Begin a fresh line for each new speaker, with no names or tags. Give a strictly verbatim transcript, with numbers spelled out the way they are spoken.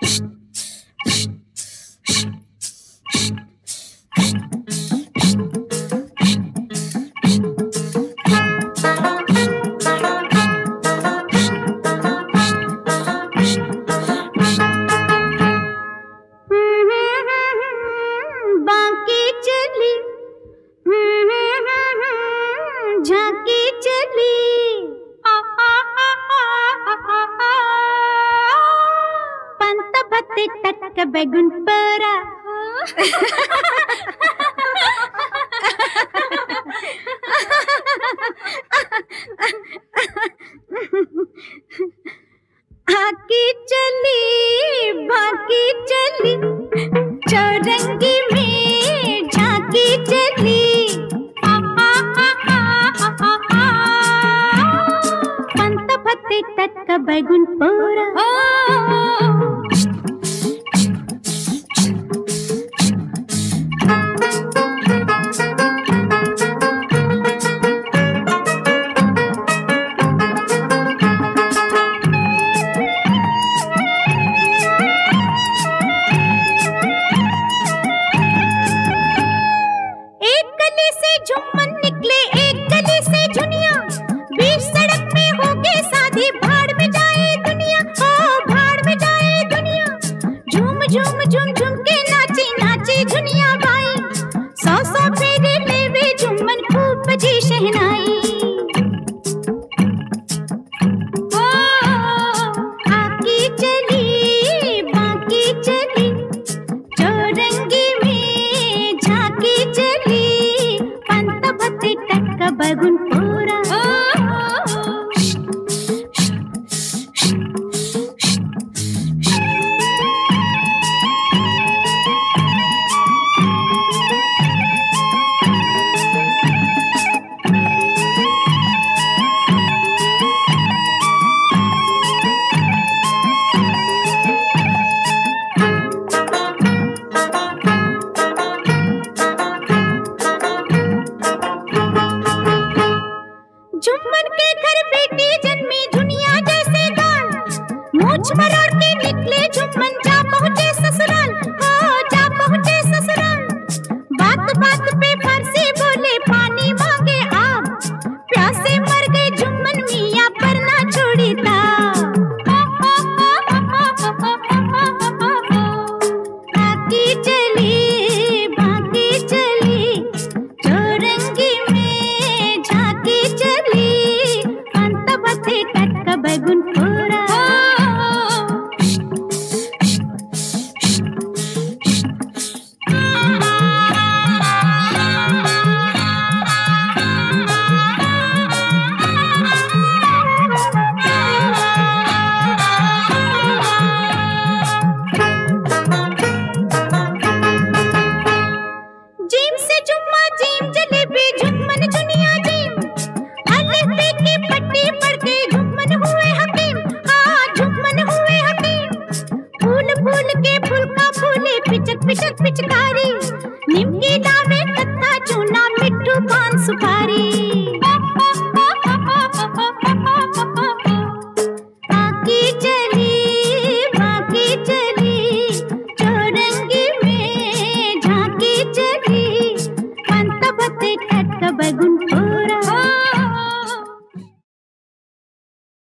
बांके चली झांकी चली पंत भत्ते टटक बैगुन परा आकी चली बाकी चली चौरंगी में झांकी चली पंत भत्ते टटक बैगुन परा झुम्मन निकले एक गली से झुनिया बीच सड़क में हो गए शादी भाड़ में जाए दुनिया ओ भाड़ में जाए दुनिया झूम झूम झूम झूम के नाची नाची झुनिया भाई सौ सौ फेरे लेवे झुम्मन खूब बजी शहनाई ओ आकी चली बाकी चली चौरंगी में झांकी चली टटक बैगुन परा झुम्मन के घर बेटी जन्मी दुनिया जैसे गाल मूछ मरोड़ के निकले झुम्मन।